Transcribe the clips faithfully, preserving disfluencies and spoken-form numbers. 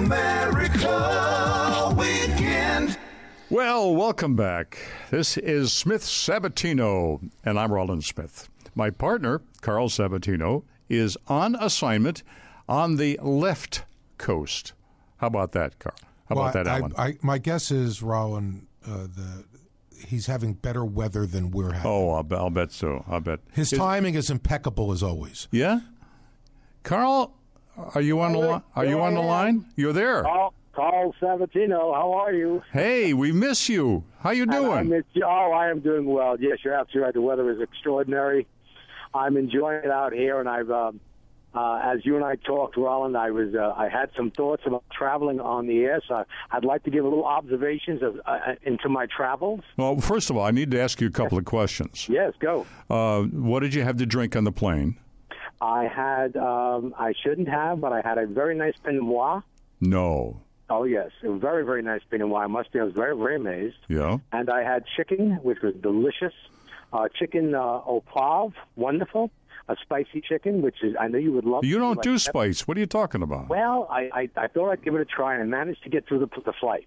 America Weekend. Well, welcome back. This is Smith Sabatino, and I'm Roland Smith. My partner, Carl Sabatino, is on assignment on the left coast. How about that, Carl? How well, about that, I, Alan? I, my guess is, Roland, uh, the he's having better weather than we're having. Oh, I'll, I'll bet so. I'll bet. His is, timing is impeccable as always. Yeah? Carl, are you on the line? Are you on the line? You're there. Carl, Carl Sabatino, how are you? Hey, we miss you. How you And I doing? miss you. Oh, I am doing well. Yes, you're absolutely right. The weather is extraordinary. I'm enjoying it out here, and I've, um, uh, as you and I talked, Roland, I was, uh, I had some thoughts about traveling on the air. So I'd like to give a little observations of uh, into my travels. Well, first of all, I need to ask you a couple of questions. Yes, go. Uh, what did you have to drink on the plane? I had, um, I shouldn't have, but I had a very nice Pinot Noir. No. Oh, yes. A very, very nice Pinot Noir. I must be, I was very, very amazed. Yeah. And I had chicken, which was delicious. Uh, chicken uh, au poivre, wonderful. A spicy chicken, which is, I know you would love. You don't like do that. spice. What are you talking about? Well, I, I, I thought I'd give it a try, and I managed to get through the, the flight.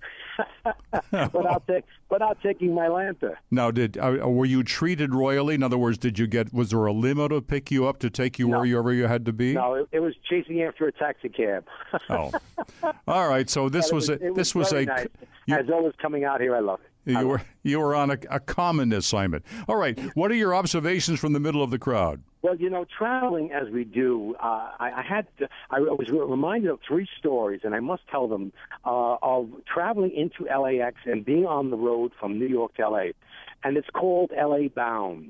without, take, without taking my lantern. Now, did uh, were you treated royally? In other words, did you get? Was there a limo to pick you up to take you No. wherever you had to be? No, it, it was chasing after a taxi cab. Oh, all right. So this But was, it a it this was very a nice. you, As always, coming out here, I love it. I you love were it. you were on a, a common assignment. All right. What are your observations from the middle of the crowd? Well, you know, traveling as we do, uh, I, I had to, I was reminded of three stories, and I must tell them, uh, of traveling into L A X and being on the road from New York to L A. And it's called L A Bound.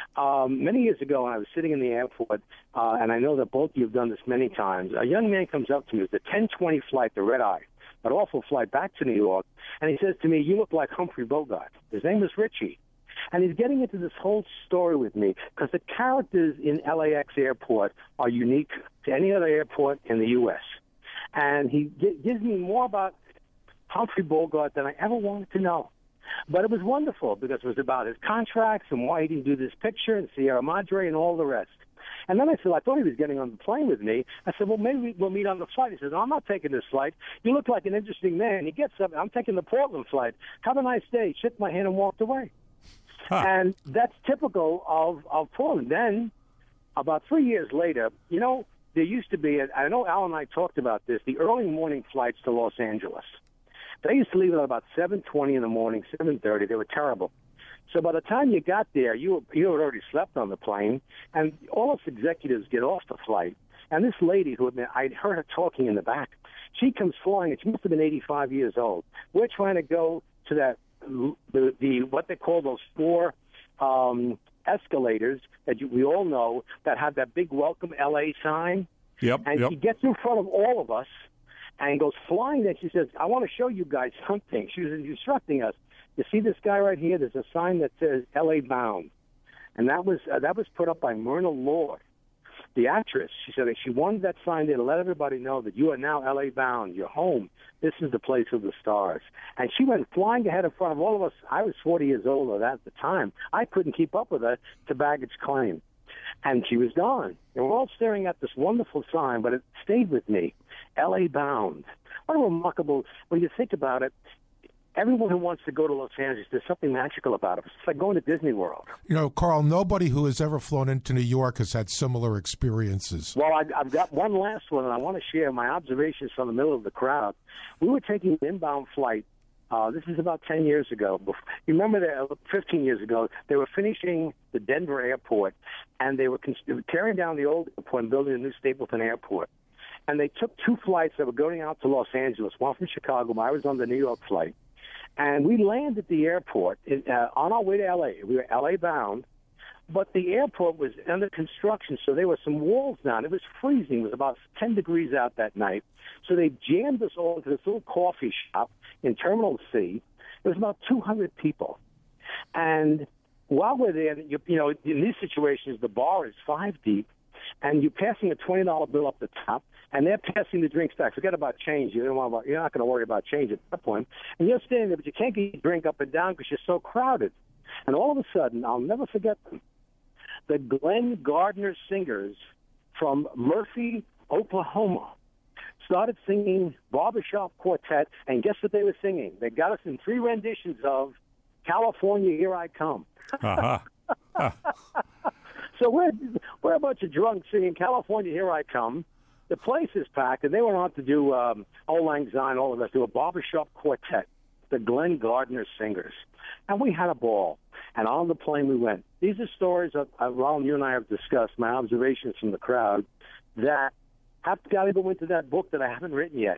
Um, many years ago, when I was sitting in the airport, uh, and I know that both of you have done this many times, a young man comes up to me with the ten twenty flight, the red eye, an awful flight back to New York, and he says to me, "You look like Humphrey Bogart." His name was Richie. And he's getting into this whole story with me because the characters in L A X airport are unique to any other airport in the U S And he g- gives me more about Humphrey Bogart than I ever wanted to know. But it was wonderful because it was about his contracts and why he didn't do this picture and Sierra Madre and all the rest. And then I said, I thought he was getting on the plane with me. I said, well, maybe we'll meet on the flight. He says, no, I'm not taking this flight. You look like an interesting man. He gets up. I'm taking the Portland flight. Have a nice day. Shook my hand and walked away. Huh. And that's typical of, of Portland. Then, about three years later, you know, there used to be, I know Al and I talked about this, the early morning flights to Los Angeles. They used to leave at about seven twenty in the morning, seven thirty. They were terrible. So by the time you got there, you were, you had already slept on the plane, and all us executives get off the flight. And this lady, who had been, I'd heard her talking in the back, she comes flying, and she must have been eighty-five years old. We're trying to go to that, the, the what they call those four um, escalators that you, we all know that have that big Welcome L A sign. Yep, and yep. she gets in front of all of us and goes flying there. She says, I want to show you guys something. She was instructing us. You see this guy right here? There's a sign that says L A Bound. And that was uh, that was put up by Myrna Lord, the actress. She said that she wanted that sign there to let everybody know that you are now L A bound. You're home. This is the place of the stars. And she went flying ahead in front of all of us. I was forty years old at the time. I couldn't keep up with her to baggage claim. And she was gone. And we're all staring at this wonderful sign, but it stayed with me. L A bound. What a remarkable, when you think about it, everyone who wants to go to Los Angeles, there's something magical about it. It's like going to Disney World. You know, Carl, nobody who has ever flown into New York has had similar experiences. Well, I, I've got one last one, and I want to share my observations from the middle of the crowd. We were taking an inbound flight. Uh, this is about ten years ago. You remember that fifteen years ago, they were finishing the Denver airport, and they were, con- they were tearing down the old airport and building a new Stapleton airport. And they took two flights that were going out to Los Angeles, one from Chicago. I was on the New York flight. And we landed at the airport in, uh, on our way to L A. We were L A bound, but the airport was under construction, so there were some walls down. It was freezing. It was about ten degrees out that night. So they jammed us all into this little coffee shop in Terminal C. There was about two hundred people. And while we're there, you, you know, in these situations, the bar is five deep, and you're passing a twenty dollar bill up the top, and they're passing the drinks back. Forget about change. You don't want about, you're not going to worry about change at that point. And you're standing there, but you can't get your drink up and down because you're so crowded. And all of a sudden, I'll never forget them, the Glenn Gardner Singers from Murphy, Oklahoma, started singing Barbershop Quartet, and guess what they were singing? They got us in three renditions of California, Here I Come. Uh-huh. So we're, we're a bunch of drunks singing California, Here I Come. The place is packed, and they went on to do um, Old Lang Syne, all of us, do a Barbershop Quartet, the Glenn Gardner Singers. And we had a ball. And on the plane we went. These are stories that, uh, Ron, you and I have discussed, my observations from the crowd, that have got to go into that book that I haven't written yet.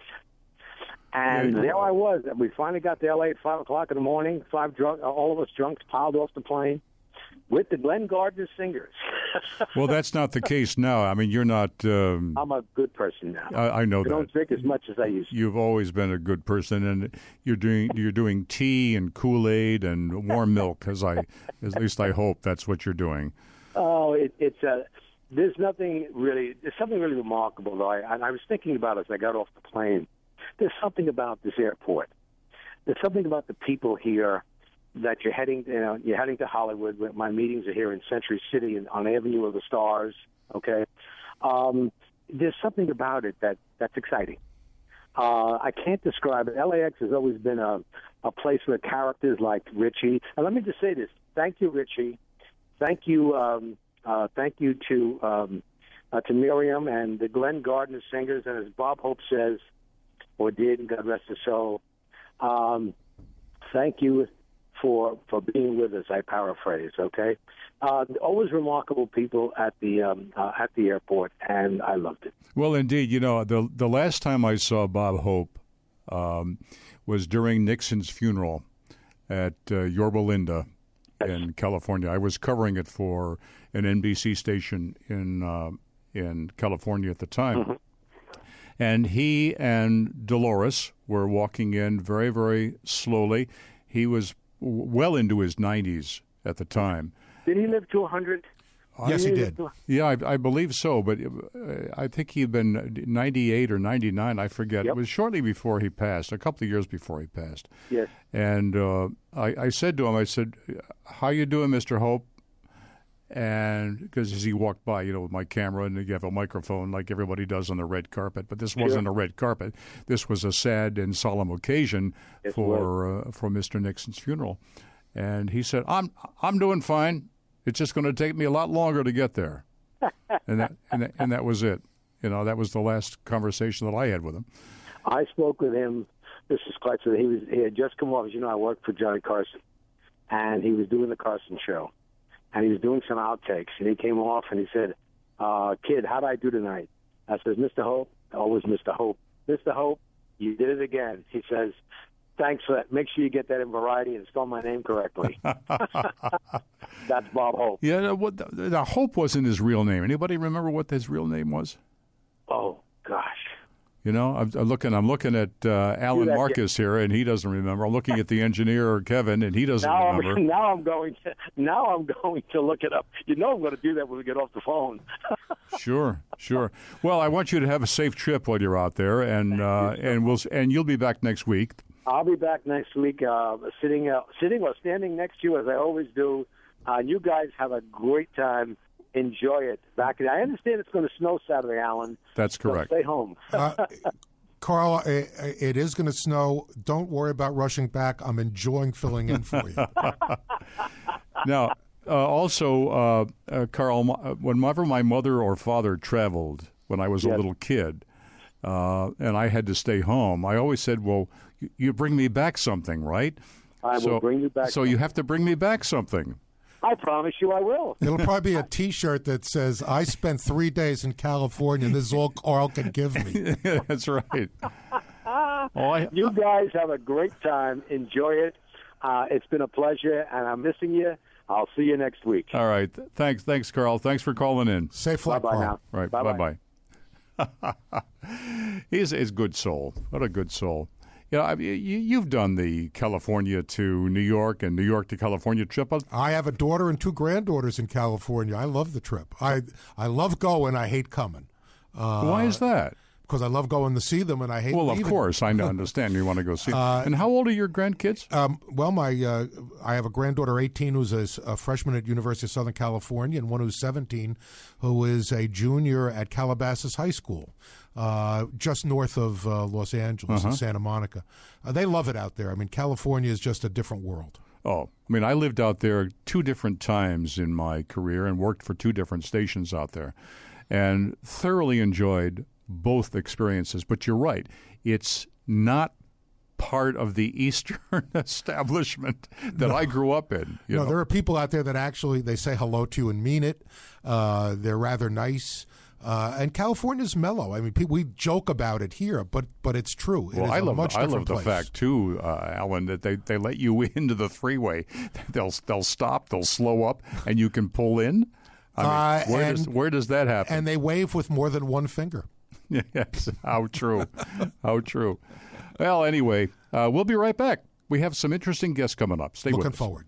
And there I was. We finally got to L A at five o'clock in the morning, five drunk, all of us drunks piled off the plane with the Glenn Gardner Singers. Well, that's not the case now. I mean, you're not... Um, I'm a good person now. I, I know I that. don't drink as much as I used to. You've always been a good person, and you're doing you're doing tea and Kool-Aid and warm milk, as I, at least I hope that's what you're doing. Oh, it, it's a... There's nothing really... There's something really remarkable, though. I, and I was thinking about it as I got off the plane. There's something about this airport. There's something about the people here that you're heading, you know, you're heading to Hollywood. My meetings are here in Century City and on Avenue of the Stars. Okay, um, there's something about it that that's exciting. Uh, I can't describe it. L A X has always been a a place where characters like Richie. And let me just say this: thank you, Richie. Thank you, um, uh, thank you to um, uh, to Miriam and the Glenn Gardner Singers. And as Bob Hope says, or did, God rest his soul. Um, thank you for for being with us. I paraphrase, okay? Uh, always remarkable people at the um, uh, at the airport, and I loved it. Well, indeed, you know, the the last time I saw Bob Hope um, was during Nixon's funeral at uh, Yorba Linda in California. I was covering it for an N B C station in uh, in California at the time. Mm-hmm. And he and Dolores were walking in very, very slowly. He was well into his nineties at the time. Did he live to one hundred? Yes, he did. Yeah, I, I believe so, but I think he'd been ninety-eight or ninety-nine, I forget. Yep. It was shortly before he passed, a couple of years before he passed. Yes. And uh, I, I said to him, I said, how you doing, Mister Hope? And because as he walked by, you know, with my camera, and you have a microphone like everybody does on the red carpet, but this wasn't sure. a red carpet. This was a sad and solemn occasion It for uh, for Mister Nixon's funeral. And he said, "I'm I'm doing fine. It's just going to take me a lot longer to get there." and that and that, and that was it. You know, that was the last conversation that I had with him. I spoke with him. This is quite so. He was he had just come off. As you know, I worked for Johnny Carson, and he was doing the Carson show. And he was doing some outtakes, and he came off and he said, uh, "Kid, how'd I do tonight?" I says, "Mister Hope, always Mister Hope. Mister Hope, you did it again." He says, "Thanks for that. Make sure you get that in Variety and spell my name correctly." That's Bob Hope. Yeah, what the, the Hope wasn't his real name. Anybody remember what his real name was? Oh gosh. You know, I'm, I'm looking. I'm looking at uh, Alan that, Marcus here, and he doesn't remember. I'm looking at the engineer Kevin, and he doesn't now remember. I'm, now I'm going to now I'm going to look it up. You know I'm going to do that when we get off the phone. Sure, sure. Well, I want you to have a safe trip while you're out there, and uh, and we'll and you'll be back next week. I'll be back next week, uh, sitting uh, sitting or standing next to you as I always do. Uh, you guys have a great time. Enjoy it. Back. I understand it's going to snow Saturday, Alan. That's correct. So stay home. uh, Carl, it, it is going to snow. Don't worry about rushing back. I'm enjoying filling in for you. Now, uh, also, uh, uh, Carl, whenever my mother or father traveled when I was yes. a little kid, uh, and I had to stay home, I always said, "Well, you, you bring me back something, right?" I so, will bring you back. So something. you have to bring me back something. I promise you I will. It'll probably be a T-shirt that says, "I spent three days in California, and this is all Carl can give me." That's right. oh, I, you guys have a great time. Enjoy it. Uh, it's been a pleasure, and I'm missing you. I'll see you next week. All right. Thanks, thanks, Carl. Thanks for calling in. Safe flight, Bye-bye Carl. now. Right. Bye-bye. Bye-bye. He's a good soul. What a good soul. You know, I mean, you, you've done the California to New York and New York to California trip. I have a daughter and two granddaughters in California. I love the trip. I I love going. I hate coming. Uh, Why is that? because I love going to see them, and I hate Well, leaving. of course, I understand you want to go see them. Uh, and how old are your grandkids? Um, well, my uh, I have a granddaughter, eighteen, who's a, a freshman at University of Southern California, and one who's seventeen, who is a junior at Calabasas High School, uh, just north of uh, Los Angeles Uh-huh. in Santa Monica. Uh, they love it out there. I mean, California is just a different world. Oh, I mean, I lived out there two different times in my career and worked for two different stations out there and thoroughly enjoyed both experiences. But you're right. It's not part of the Eastern establishment that No. I grew up in. You no, know? there are people out there that actually, they say hello to you and mean it. Uh, they're rather nice. Uh, and California's mellow. I mean, pe- we joke about it here, but but it's true. It Well, is I a love much I different love the place. fact too, uh, Alan, that they, they let you into the freeway. They'll they'll stop, they'll slow up, and you can pull in. I mean, Uh, where and- does where does that happen? And they wave with more than one finger. Yes, how true, how true. Well, anyway, uh, we'll be right back. We have some interesting guests coming up. Stay Looking with us. forward.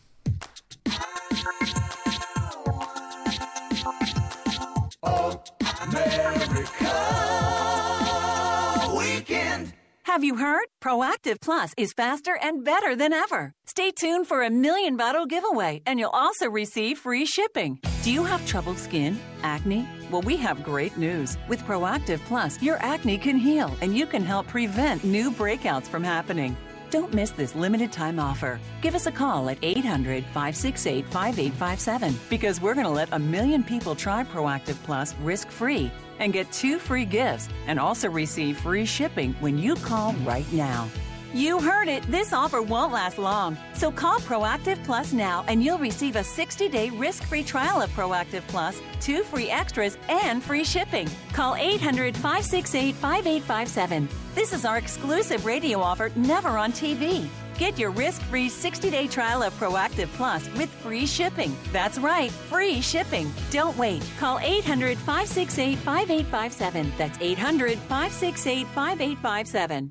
America Weekend. Have you heard? Proactive Plus is faster and better than ever. Stay tuned for a million bottle giveaway, and you'll also receive free shipping. Do you have troubled skin? Acne? Well, we have great news. With Proactive Plus, your acne can heal, and you can help prevent new breakouts from happening. Don't miss this limited time offer. Give us a call at eight hundred, five six eight, five eight five seven because we're going to let a million people try Proactive Plus risk-free and get two free gifts and also receive free shipping when you call right now. You heard it. This offer won't last long. So call Proactive Plus now and you'll receive a sixty-day risk-free trial of Proactive Plus, two free extras, and free shipping. Call eight hundred, five six eight, five eight five seven. This is our exclusive radio offer, never on T V. Get your risk-free sixty-day trial of Proactive Plus with free shipping. That's right, free shipping. Don't wait. Call eight hundred, five six eight, five eight five seven. That's eight hundred, five six eight, five eight five seven.